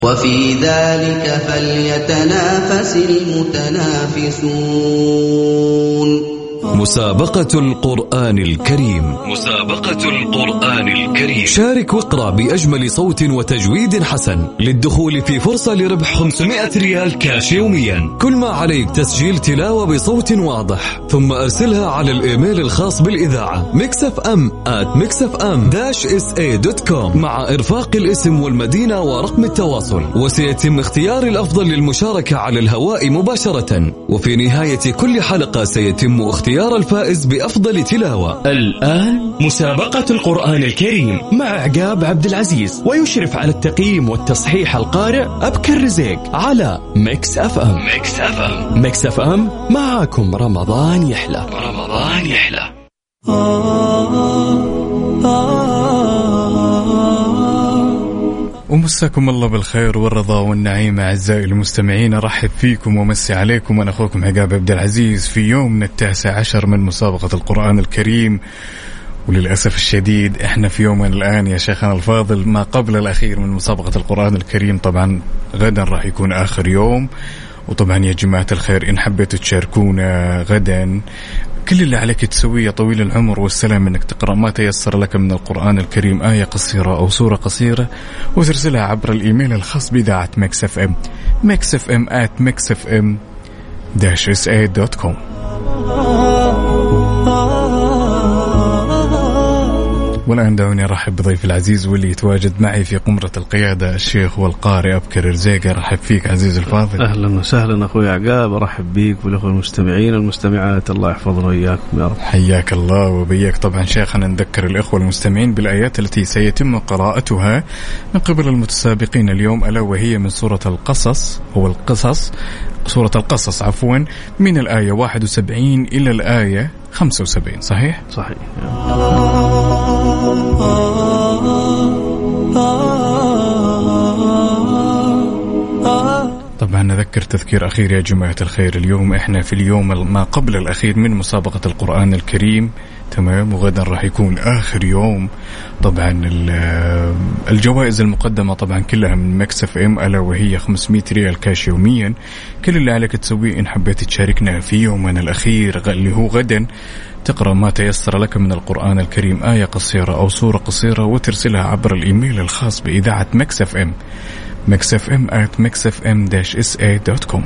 وفي ذلك فليتنافس المتنافسون. مسابقة القرآن الكريم. مسابقة القرآن الكريم. شارك واقرأ بأجمل صوت وتجويد حسن للدخول في فرصة لربح 500 ريال كاش يوميا. كل ما عليك تسجيل تلاوة بصوت واضح، ثم أرسلها على الإيميل الخاص بالإذاعة mixfm@mixfm-sa.com مع إرفاق الاسم والمدينة ورقم التواصل، وسيتم اختيار الأفضل للمشاركة على الهواء مباشرة. وفي نهاية كل حلقة سيتم اختيار الفائز بأفضل تلاوة. الآن مسابقة القرآن الكريم مع عقاب عبد العزيز، ويشرف على التقييم والتصحيح القارئ أبكر رزيق على ميكس اف ام. ميكس اف ام معاكم رمضان يحلى. ومساكم الله بالخير والرضا والنعيم أعزائي المستمعين. أرحب فيكم ومسي عليكم. أنا أخوكم عقاب عبد العزيز في يومنا 19 من مسابقة القرآن الكريم. وللأسف الشديد إحنا في يومنا الآن يا شيخنا الفاضل ما قبل الأخير من مسابقة القرآن الكريم. طبعا غدا راح يكون آخر يوم. وطبعا يا جماعة الخير إن حبيتوا تشاركونا غدا، كل اللي عليك تسويه طويل العمر والسلام انك تقرأ ما تيسر لك من القرآن الكريم، آية قصيرة أو سورة قصيرة، وترسلها عبر الإيميل الخاص بإذاعة ميكس اف ام mixfm@mixfm-sa.com. والآن دعوني أرحب بضيف العزيز واللي يتواجد معي في قمرة القيادة، الشيخ والقارئ أبكر رزيق. أرحب فيك عزيز الفاضل. أهلا وسهلا أخوي عقاب، أرحب بيك والأخوة المستمعين والمستمعات، الله يحفظنا وإياكم يا رب. حياك الله وبياك. طبعا شيخنا نذكر الإخوة المستمعين بالآيات التي سيتم قراءتها من قبل المتسابقين اليوم، ألا وهي من سورة القصص سورة القصص من الآية 71 إلى الآية 75. صحيح؟ صحيح. طبعا نذكر تذكير أخير يا جماعة الخير، اليوم إحنا في اليوم ما قبل الأخير من مسابقة القرآن الكريم، تمام؟ وغدا راح يكون آخر يوم. طبعا الجوائز المقدمة طبعا كلها من ميكس اف ام، ألا وهي 500 ريال كاش يوميا. كل اللي عليك تسويه إن حبيت تشاركنا في يومنا الأخير اللي هو غدا، تقرأ ما تيسر لك من القرآن الكريم، آية قصيرة أو سورة قصيرة، وترسلها عبر الإيميل الخاص بإذاعة ميكس اف ام mixfm@mixfm-sa.com.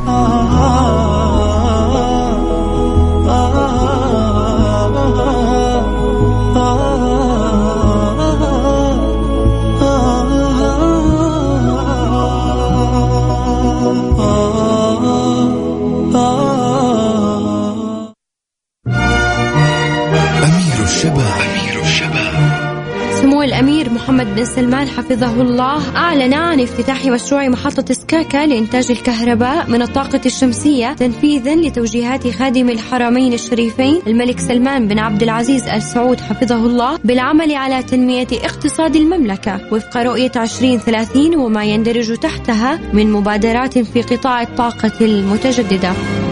سمو الأمير محمد بن سلمان حفظه الله أعلن عن افتتاح مشروع محطة سكاكا لإنتاج الكهرباء من الطاقة الشمسية تنفيذا لتوجيهات خادم الحرمين الشريفين الملك سلمان بن عبد العزيز آل سعود حفظه الله بالعمل على تنمية اقتصاد المملكة وفق رؤية 2030 وما يندرج تحتها من مبادرات في قطاع الطاقة المتجددة.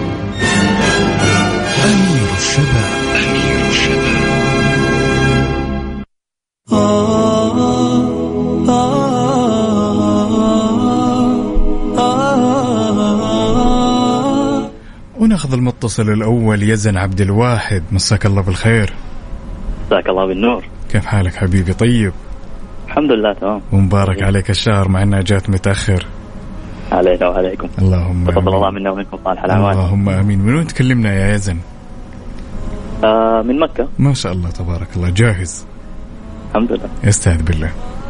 أمير الشباب. وناخذ المتصل الأول يزن عبد الواحد. مساك الله بالخير. مساك الله بالنور. كيف حالك حبيبي؟ طيب الحمد لله تمام. ومبارك عليك الشهر مع أنها جات متأخر. علينا وعليكم. اللهم تفضل الله منا ومنكم صالح الأعمال. اللهم آمين. من وين تكلمنا يا يزن؟ من مكة. ما شاء الله تبارك الله. جاهز؟ الحمد لله. استعد بالله.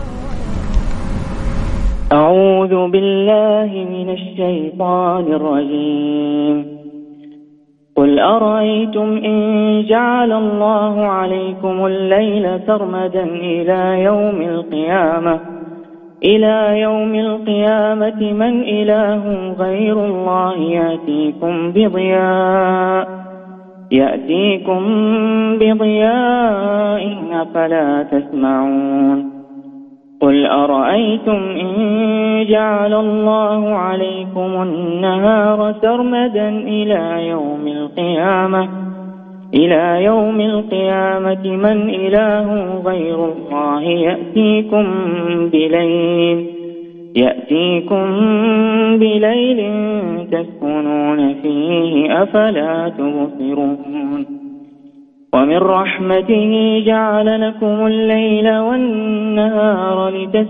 أعوذ بالله من الشيطان الرجيم. قل أرأيتم إن جعل الله عليكم الليل سرمدا إلى يوم القيامة من إله غير الله يأتيكم بضياء أفلا تسمعون. قل أرأيتم إن جعل الله عليكم النهار سرمدا إلى يوم القيامة من إله غير الله يأتيكم بليل تسكنون فيه أفلا تبصرون ومن رحمته جعل لكم الليل والنهار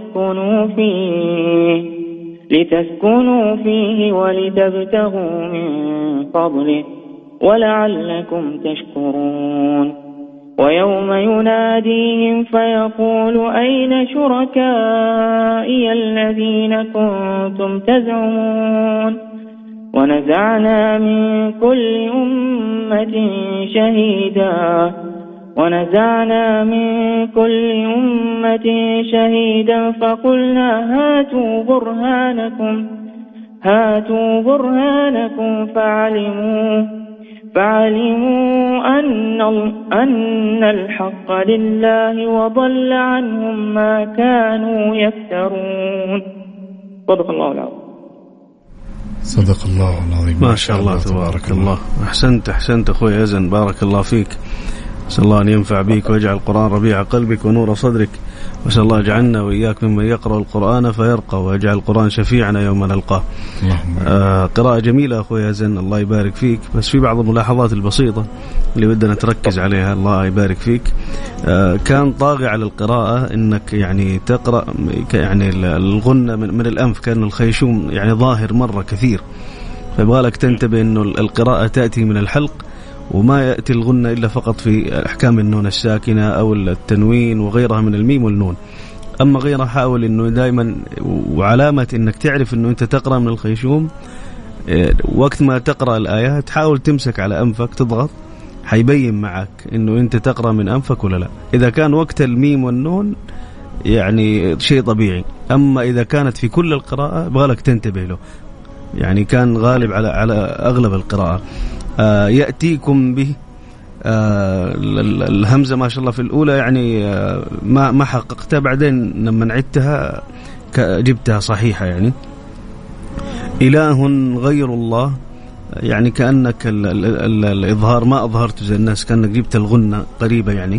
لتسكنوا فيه ولتبتغوا من فضله ولعلكم تشكرون ويوم يناديهم فيقول أين شركائي الذين كنتم تزعمون ونزعنا من كل أمة شهيدا فقلنا هاتوا برهانكم فعلموا أن الحق لله وضل عنهم ما كانوا يفترون. صدق الله العظيم. صدق الله العظيم. ما شاء الله تبارك الله. أحسنت أخوي يزن، بارك الله فيك. أسأل الله أن ينفع بك ويجعل القرآن ربيع قلبك ونور صدرك، وأسأل الله يجعلنا وإياك ممن يقرأ القرآن فيرقى، ويجعل القرآن شفيعنا يوم نلقاه. قراءة جميلة أخوي يزن، الله يبارك فيك. بس في بعض الملاحظات البسيطة اللي بدنا نتركز عليها، الله يبارك فيك. كان طاغي على القراءة إنك يعني تقرأ يعني الغنة من الأنف، كان الخيشوم يعني ظاهر مرة كثير، فيبغالك تنتبه إنه القراءة تأتي من الحلق، وما يأتي الغنة إلا فقط في أحكام النون الساكنة أو التنوين وغيرها من الميم والنون. أما غيرها حاول إنه دائما، وعلامة إنك تعرف إنه أنت تقرأ من الخيشوم وقت ما تقرأ الآيات حاول تمسك على أنفك تضغط، حيبين معك إنه أنت تقرأ من أنفك ولا لا. إذا كان وقت الميم والنون يعني شيء طبيعي، أما إذا كانت في كل القراءة بغالك تنتبه له، يعني كان غالب على أغلب القراءة. يأتيكم به الهمزة ما شاء الله في الأولى يعني ما حققتها، بعدين لما نعدتها جبتها صحيحة. يعني إله غير الله، يعني كأنك الإظهار ما أظهرت زي الناس، كأنك جبت الغنة قريبة يعني.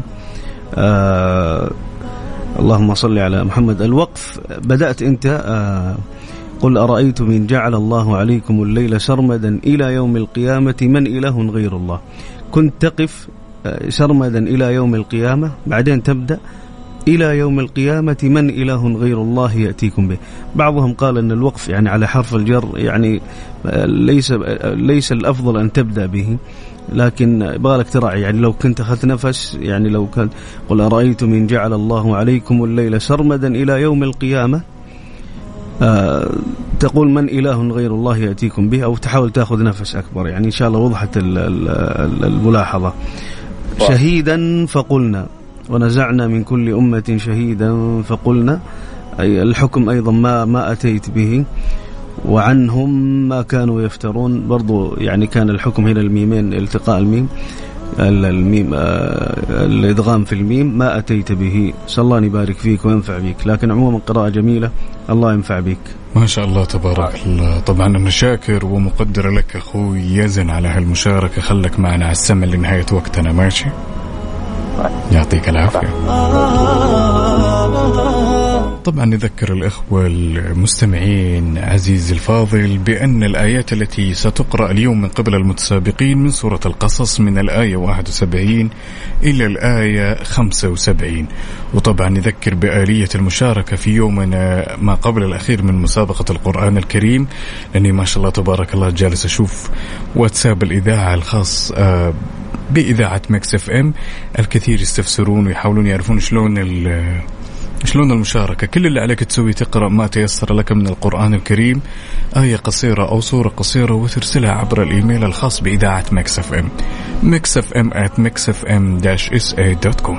اللهم صل على محمد. الوقف بدأت أنت قل أرأيتم إن جعل الله عليكم الليل سرمدا إلى يوم القيامة من إله غير الله. كنت تقف سرمدا إلى يوم القيامة، بعدين تبدأ إلى يوم القيامة من إله غير الله يأتيكم به. بعضهم قال أن الوقف يعني على حرف الجر، يعني ليس الأفضل أن تبدأ به، لكن بالك تراعي. يعني لو كنت أخذت نفس، يعني لو كان قل أرأيتم إن جعل الله عليكم الليل سرمدا إلى يوم القيامة، تقول من إله غير الله يأتيكم به، أو تحاول تأخذ نفس أكبر. يعني إن شاء الله وضحت الملاحظة. شهيدا فقلنا ونزعنا من كل أمة شهيدا فقلنا، أي الحكم أيضا ما أتيت به، وعنهم ما كانوا يفترون. برضو يعني كان الحكم هنا الميمين، التقاء الميم الإدغام في الميم، ما أتيت به. صلى الله يبارك فيك وينفع بك. لكن عموما قراءة جميلة، الله ينفع بك. ما شاء الله تبارك الله. طبعا أنا شاكر ومقدر لك أخوي يزن على هالمشاركة. خلك معنا على السمع لنهاية وقتنا. ماشي، يعطيك العافية. طبعا نذكر الأخوة المستمعين عزيزي الفاضل بأن الآيات التي ستقرأ اليوم من قبل المتسابقين من سورة القصص من الآية 71 إلى الآية 75. وطبعا نذكر بآلية المشاركة في يومنا ما قبل الأخير من مسابقة القرآن الكريم، لأني ما شاء الله تبارك الله جالس أشوف واتساب الإذاعة الخاص بإذاعة ميكس اف ام، الكثير يستفسرون ويحاولون يعرفون شلون المشاركة. كل اللي عليك تسوي تقرأ ما تيسر لك من القرآن الكريم، آية قصيرة أو سورة قصيرة، وترسلها عبر الإيميل الخاص بإذاعة ميكس اف ام، mixfm@mixfm-sa.com.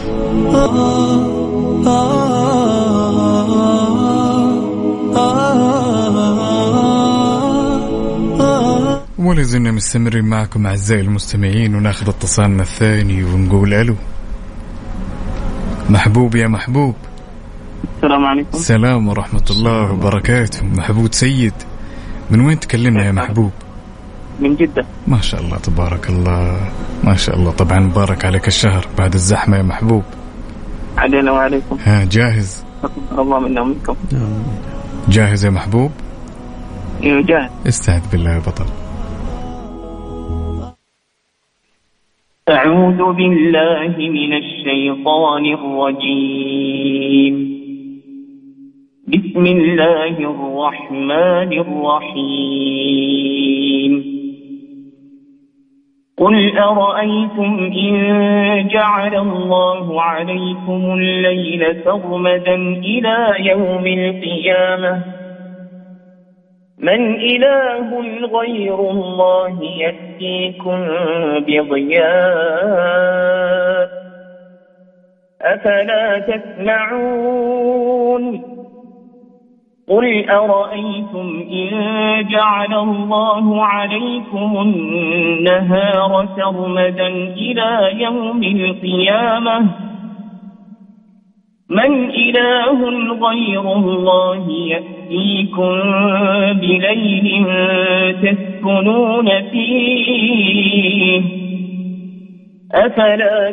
ولازلنا مستمرين معكم أعزائي المستمعين، وناخذ اتصالنا الثاني ونقول ألو. محبوب يا محبوب. السلام عليكم. السلام ورحمة الله وبركاته. محبوب سيد، من وين تكلمنا يا محبوب؟ من جدة. ما شاء الله تبارك الله، ما شاء الله. طبعا مبارك عليك الشهر بعد الزحمة يا محبوب. علينا وعليكم. ها جاهز؟ الله منا ومنكم. جاهز يا محبوب؟ جاهز. استعد بالله يا بطل. أعوذ بالله من الشيطان الرجيم. بسم الله الرحمن الرحيم. قل أرأيتم إن جعل الله عليكم الليل سرمدا إلى يوم القيامة من إله غير الله يأتيكم بضياء أفلا تسمعون قل أرأيتم إن جعل الله عليكم النهار سرمدا إلى يوم القيامة من إله غير الله يأتيكم بليل تسكنون فيه أفلا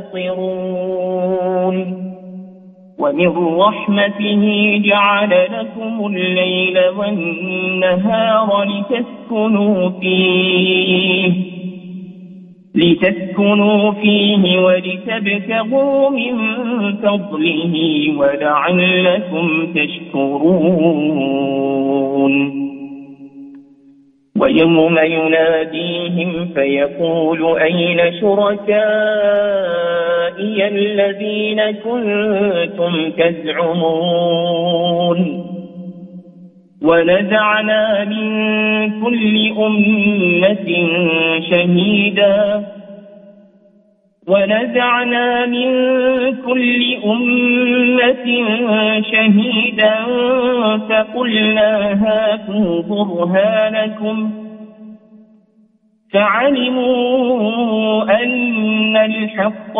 تبصرون ومن رحمته جعل لكم الليل والنهار لتسكنوا فيه ولتبتغوا من فضله ولعلكم تشكرون ويوم يناديهم فيقول أين شركائي الذين كنتم تزعمون ونزعنا من كل أمة شهيدا فقلنا هاتوا برهانكم فعلموا أن الحق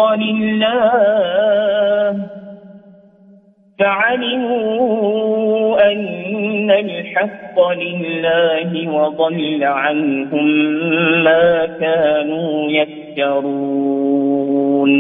لله وضل عنهم ما كانوا يفترون.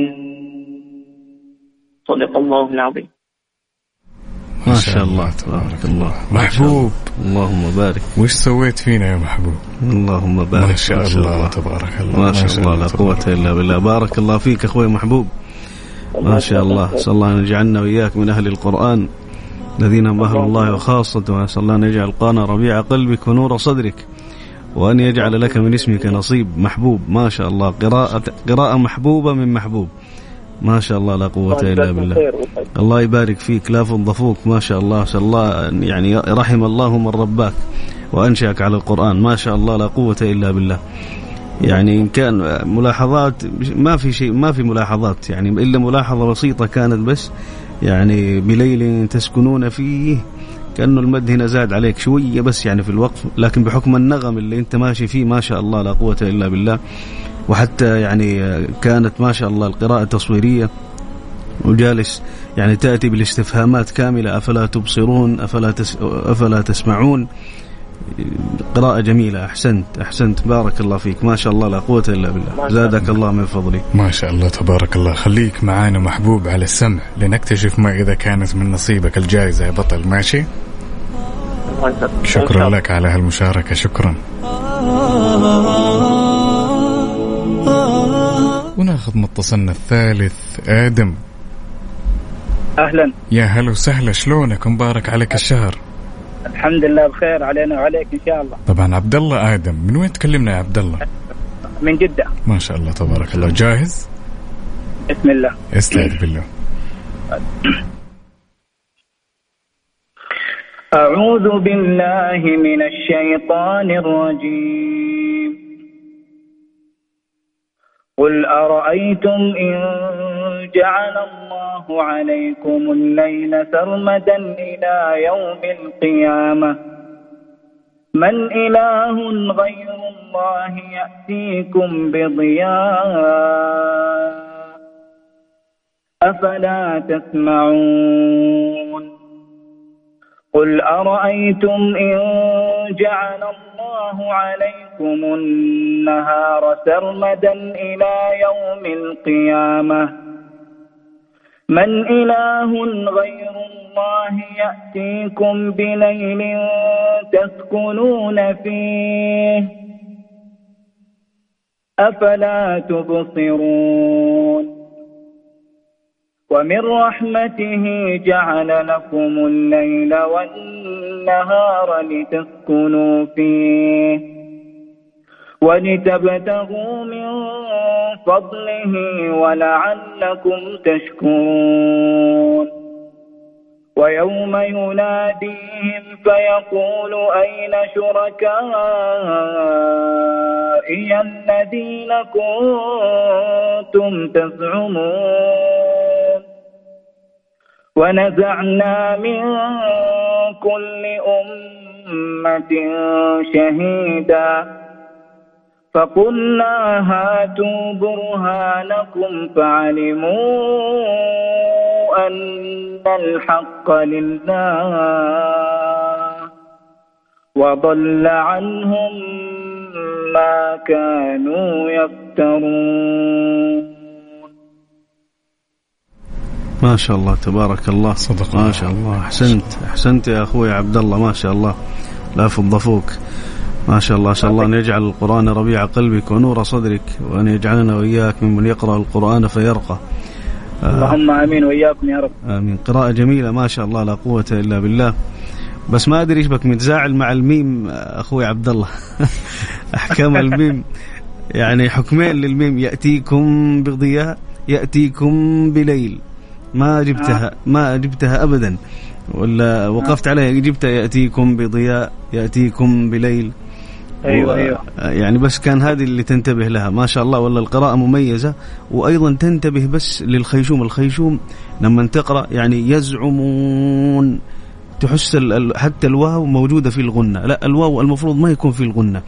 صدق الله العظيم. ما شاء الله تبارك الله. محبوب اللهم بارك. وش سويت فينا يا محبوب؟ اللهم بارك. ما شاء الله تبارك الله. ما شاء الله لا قوة إلا بالله. بارك الله فيك أخوي محبوب. ما شاء الله. أسأل الله أن يجعلنا وإياك من أهل القرآن الذين هم أهل الله وخاصته. وأسأل الله أن يجعل القرآن ربيع قلبك ونور صدرك وأن يجعل لك من اسمك نصيب. محبوب ما شاء الله. قراءة محبوبة من محبوب. ما شاء الله لا قوة إلا بالله. الله يبارك فيك. لا فضفوك ما شاء الله. أسأل الله يعني رحم الله من رباك وأنشأك على القرآن. ما شاء الله لا قوة إلا بالله. يعني إن كان ملاحظات ما في شيء، ما في ملاحظات يعني إلا ملاحظة بسيطة كانت بس يعني بليل تسكنون فيه، كأنه المد هنا زاد عليك شوية بس يعني في الوقف، لكن بحكم النغم اللي انت ماشي فيه ما شاء الله لا قوة إلا بالله. وحتى يعني كانت ما شاء الله القراءة تصويرية وجالس يعني تأتي بالاستفهامات كاملة. أفلا تبصرون أفلا تسمعون. قراءة جميلة. أحسنت بارك الله فيك. ما شاء الله لا قوة إلا بالله. زادك الله من فضلك. ما شاء الله تبارك الله. خليك معانا محبوب على السمع لنكتشف ما إذا كانت من نصيبك الجائزة يا بطل. ماشي؟ شكرا لك على هالمشاركة. شكرا. وناخذ متصلنا الثالث آدم. أهلا. يا هلا وسهلا. شلونك؟ مبارك عليك الشهر. الحمد لله بخير علينا وعليك إن شاء الله. طبعا عبد الله آدم. من وين تكلمنا يا عبد الله؟ من جدة. ما شاء الله تبارك الله. جاهز؟ بسم الله. استعد بالله. أعوذ بالله من الشيطان الرجيم. قل أرأيتم إن جعل الله عليكم الليل سرمدا إلى يوم القيامة من إله غير الله يأتيكم بضياء أفلا تسمعون قل أرأيتم إن جعل الله عليكم النهار سرمدا إلى يوم القيامة من إله غير الله الله يأتيكم بليل تسكنون فيه أفلا تبصرون ومن رحمته جعل لكم الليل والنهار لتسكنوا فيه ولتبتغوا من فضله ولعلكم تشكرون ويوم يناديهم فيقول أين شركائي الذين كنتم تزعمون ونزعنا من كل أمة شهيدا فقلنا هاتوا برهانكم فعلموا أن الحق لله وضل عنهم ما كانوا يفترون. ما شاء الله تبارك الله. صدق ما شاء الله. أحسنت يا أخوي عبد الله ما شاء الله لا فضفوك ما شاء الله. أسأل الله أن يجعل القرآن ربيع قلبك ونور صدرك وأن يجعلنا وإياك ممن يقرأ القرآن فيرقى. اللهم آمين وإياكم يا رب. آمين. قراءة جميلة ما شاء الله لا قوة إلا بالله. بس ما أدري إيش بك متزاعل مع الميم أخوي عبد الله. أحكام الميم يعني حكمين للميم يأتيكم بضياء يأتيكم بليل ما جبتها أبدا ولا وقفت عليها جبتها يأتيكم بضياء يأتيكم بليل. أيوة. يعني بس كان هذه اللي تنتبه لها ما شاء الله. ولا القراءة مميزة وأيضا تنتبه بس للخيشوم. الخيشوم لما تقرأ يعني يزعمون تحس حتى الواو موجودة في الغنة. لا الواو المفروض ما يكون في الغنة.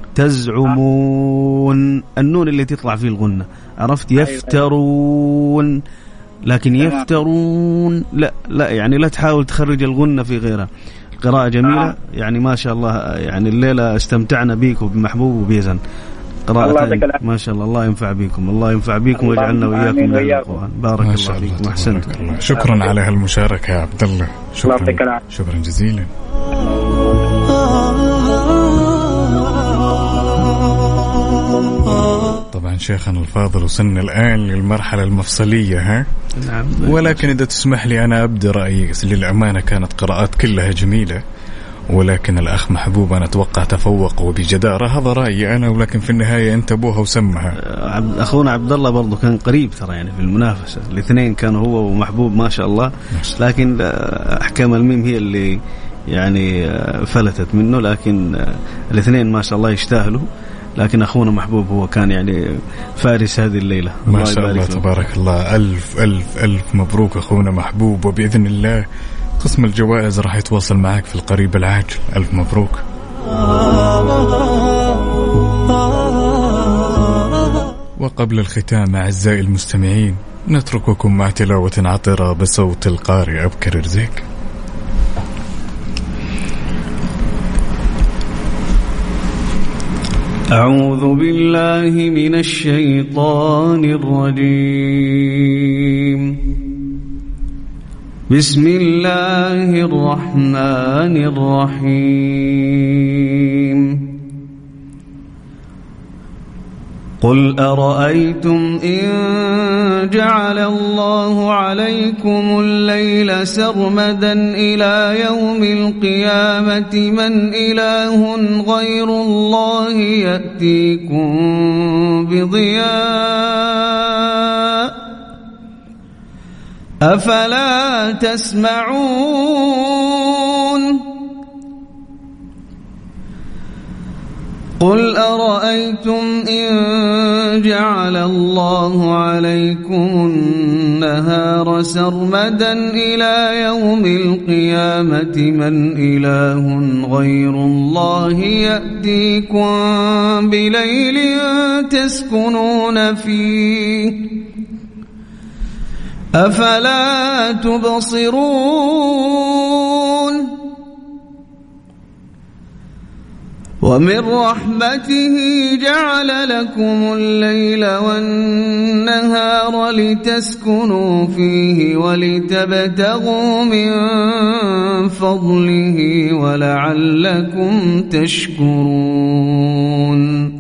تزعمون النون اللي تطلع في الغنة عرفت. يفترون لكن يفترون لا يعني لا تحاول تخرج الغنة في غيرها. قراءة جميلة يعني ما شاء الله. يعني الليلة استمتعنا بيك وبمحبوب وبيزن قراءة ما شاء الله. الله ينفع بيكم الله ينفع بيكم ويجعلنا وإياكم من القرآن. بارك الله فيكم أحسنت. شكرا على هالمشاركة يا عبد الله. شكرا جزيلا. طبعا شيخنا الفاضل وصلنا الآن للمرحلة المفصلية ها؟ نعم. ولكن إذا تسمح لي أنا أبدأ رأيي. للأمانة كانت قراءات كلها جميلة ولكن الأخ محبوب أنا أتوقع تفوق وبجدارة. هذا رأيي أنا ولكن في النهاية أنت أبوها وسمها. أخونا عبد الله برضو كان قريب ترى يعني في المنافسة. الاثنين كانوا هو ومحبوب ما شاء الله. لكن أحكام الميم هي اللي يعني فلتت منه. لكن الاثنين ما شاء الله يستاهلوا. لكن أخونا محبوب هو كان يعني فارس هذه الليلة. ما شاء الله تبارك الله. ألف ألف ألف مبروك أخونا محبوب. وبإذن الله قسم الجوائز راح يتواصل معك في القريب العاجل. ألف مبروك. وقبل الختام أعزائي المستمعين نترككم مع تلاوة عطرة بصوت القارئ أبكر رزيق. أعوذ بالله من الشيطان الرجيم. بسم الله الرحمن الرحيم. قل أرأيتم إن جعل الله عليكم الليل سرمدا إلى يوم القيامة من إله غير الله يأتيكم بضياء أفلا تسمعون. قل أرأيتم إن جعل الله عليكم النهار سرمدا إلى يوم القيامة من إله غير الله يأتيكم بليل تسكنون فيه أفلا تبصرون. ومن رحمته جعل لكم الليل والنهار لتسكنوا فيه ولتبتغوا من فضله ولعلكم تشكرون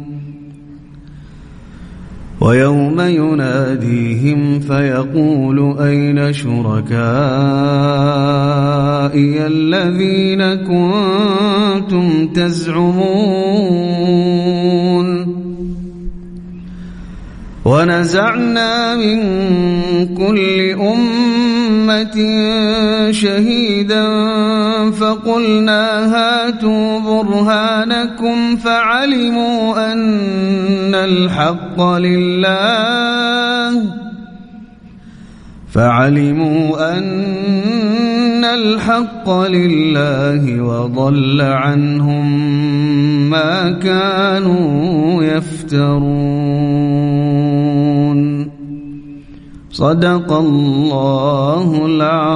ويوم يناديهم فيقول أين شركائي الذين كنتم تزعمون ونزعنا من كل أمة شهيدا فقلنا هاتوا برهانكم فعلموا أن الحق لله وضل عنهم ما كانوا يفترون صدق الله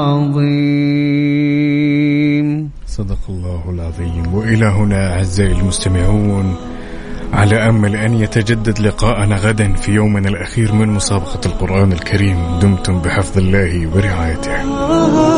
العظيم. صدق الله العظيم. وإلى هنا أعزائي المستمعون، على أمل أن يتجدد لقاءنا غدا في يومنا الأخير من مسابقة القرآن الكريم. دمتم بحفظ الله ورعايته.